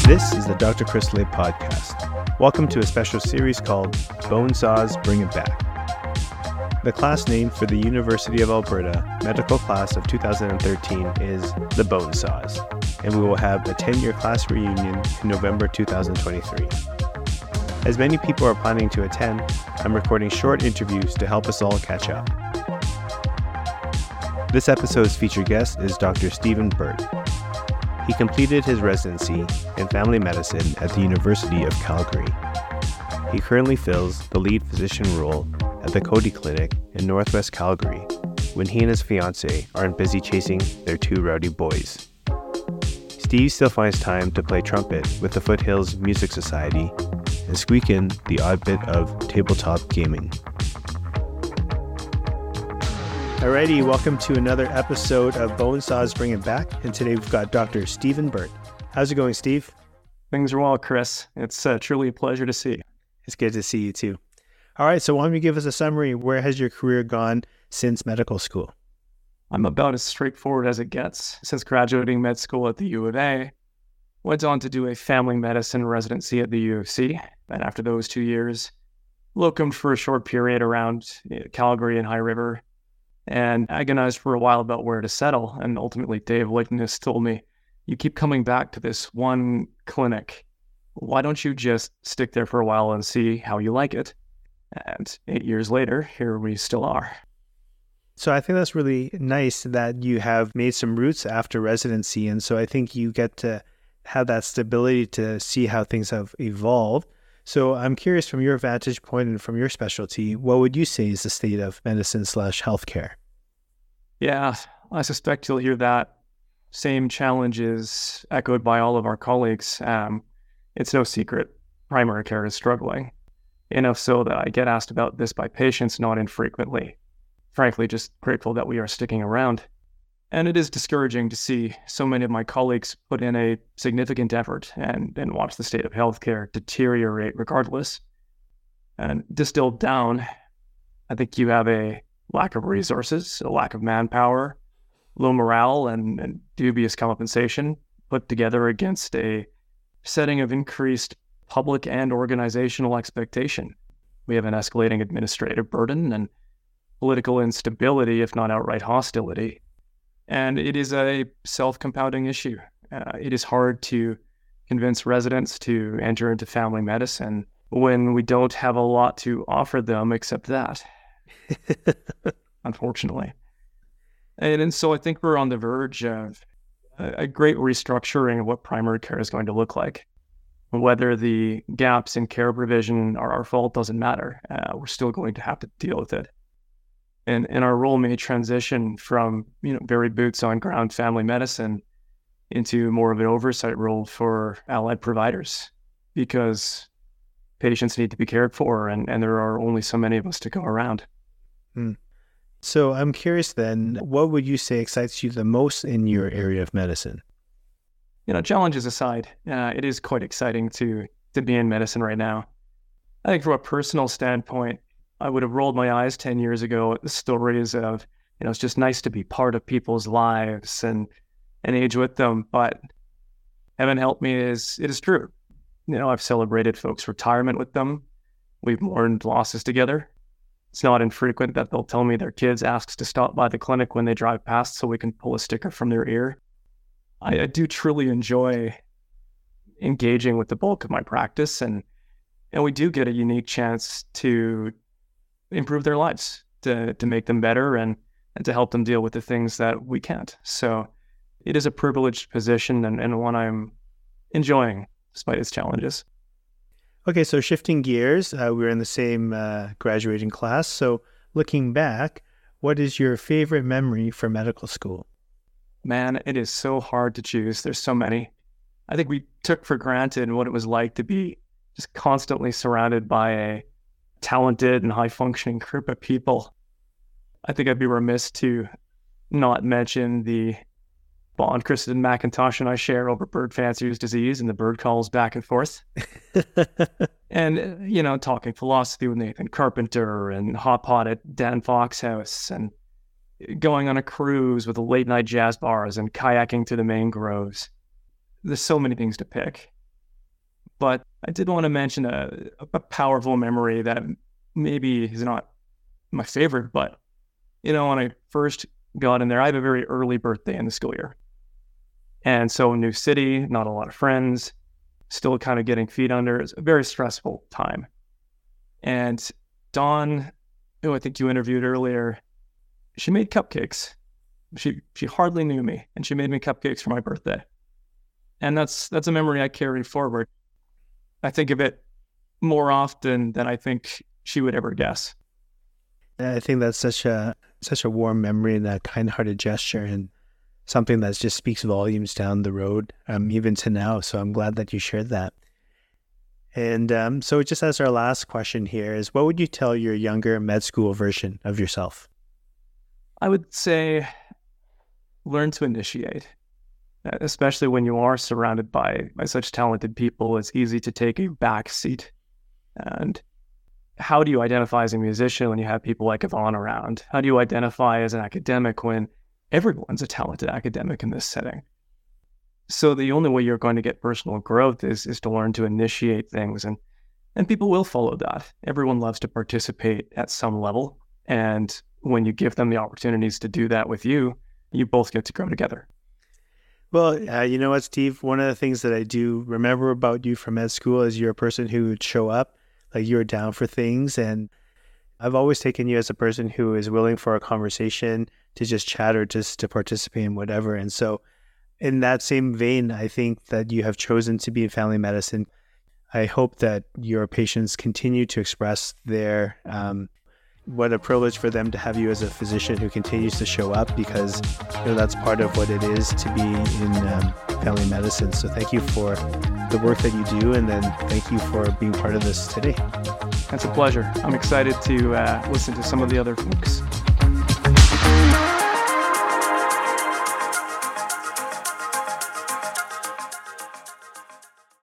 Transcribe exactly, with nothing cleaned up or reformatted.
This is the Doctor Chris Lay podcast. Welcome to a special series called Bonesaws Bring It Back. The class name for the University of Alberta medical class of two thousand thirteen is the Bonesaws, and we will have a ten-year class reunion in November two thousand twenty-three. As many people are planning to attend, I'm recording short interviews to help us all catch up. This episode's featured guest is Doctor Stephen Burt. He completed his residency in family medicine at the University of Calgary. He currently fills the lead physician role at the Cody Clinic in Northwest Calgary when he and his fiancée aren't busy chasing their two rowdy boys. Steve still finds time to play trumpet with the Foothills Music Society and squeak in the odd bit of tabletop gaming. Alrighty, welcome to another episode of Bonesaws Bring It Back, and today we've got Doctor Stephen Burt. How's it going, Steve? Things are well, Chris. It's uh, truly a pleasure to see you. It's good to see you too. All right, so why don't you give us a summary? Where has your career gone since medical school? I'm about as straightforward as it gets. Since graduating med school at the U of A, went on to do a family medicine residency at the U of C, and after those two years, locumed for a short period around you know, Calgary and High River, and agonized for a while about where to settle. And ultimately, Dave Lickness told me, you keep coming back to this one clinic. Why don't you just stick there for a while and see how you like it? And eight years later, here we still are. So I think that's really nice that you have made some roots after residency. And so I think you get to have that stability to see how things have evolved. So I'm curious, from your vantage point and from your specialty, what would you say is the state of medicine slash healthcare? Yeah, I suspect you'll hear that same challenges echoed by all of our colleagues. Um, it's no secret, primary care is struggling. Enough so that I get asked about this by patients not infrequently. Frankly, just grateful that we are sticking around. And it is discouraging to see so many of my colleagues put in a significant effort and, and watch the state of healthcare deteriorate regardless. And distilled down, I think you have a lack of resources, a lack of manpower, low morale, and, and dubious compensation put together against a setting of increased public and organizational expectation. We have an escalating administrative burden and political instability, if not outright hostility. And it is a self-compounding issue. Uh, it is hard to convince residents to enter into family medicine when we don't have a lot to offer them except that, unfortunately. And, and so I think we're on the verge of a, a great restructuring of what primary care is going to look like. Whether the gaps in care provision are our fault doesn't matter. Uh, we're still going to have to deal with it. And, and our role may transition from, you know, very boots on ground family medicine into more of an oversight role for allied providers, because patients need to be cared for, and, and there are only so many of us to go around. Hmm. So I'm curious then, what would you say excites you the most in your area of medicine? You know, challenges aside, uh, it is quite exciting to to be in medicine right now. I think from a personal standpoint, I would have rolled my eyes ten years ago at the stories of, you know, it's just nice to be part of people's lives and, and age with them. But heaven help me, is it is true. You know, I've celebrated folks' retirement with them. We've mourned losses together. It's not infrequent that they'll tell me their kids asks to stop by the clinic when they drive past so we can pull a sticker from their ear. I, I do truly enjoy engaging with the bulk of my practice, and and we do get a unique chance to improve their lives, to to make them better, and, and to help them deal with the things that we can't. So it is a privileged position, and, and one I'm enjoying despite its challenges. Okay, so shifting gears, uh, we're in the same uh, graduating class. So looking back, what is your favorite memory from medical school? Man, it is so hard to choose. There's so many. I think we took for granted what it was like to be just constantly surrounded by a talented and high-functioning group of people. I think I'd be remiss to not mention the bond Kristen McIntosh and I share over bird fancier's disease and the bird calls back and forth. And, you know, talking philosophy with Nathan Carpenter and hot pot at Dan Fox House, and going on a cruise with the late night jazz bars and kayaking to the mangroves. There's so many things to pick. But I did want to mention a, a powerful memory that maybe is not my favorite, but, you know, when I first got in there, I have a very early birthday in the school year. And so new city, not a lot of friends, still kind of getting feet under. It's a very stressful time. And Dawn, who I think you interviewed earlier, she made cupcakes. She she hardly knew me, and she made me cupcakes for my birthday. And that's that's a memory I carry forward. I think of it more often than I think she would ever guess. I think that's such a such a warm memory and a kind-hearted gesture, and something that just speaks volumes down the road, um, even to now. So I'm glad that you shared that. And um, so just as our last question here is, what would you tell your younger med school version of yourself? I would say learn to initiate, especially when you are surrounded by, by such talented people. It's easy to take a back seat. And how do you identify as a musician when you have people like Yvonne around? How do you identify as an academic when everyone's a talented academic in this setting? So the only way you're going to get personal growth is is to learn to initiate things, and and people will follow that. Everyone loves to participate at some level, and when you give them the opportunities to do that with you, you both get to grow together. Well, uh, you know what, Steve? One of the things that I do remember about you from med school is you're a person who would show up, like you were down for things, and I've always taken you as a person who is willing for a conversation, to just chat or just to participate in whatever. And so in that same vein, I think that you have chosen to be in family medicine. I hope that your patients continue to express their, um, what a privilege for them to have you as a physician who continues to show up, because you know that's part of what it is to be in um, family medicine. So thank you for the work that you do, and then thank you for being part of this today. That's a pleasure. I'm excited to uh, listen to some of the other folks.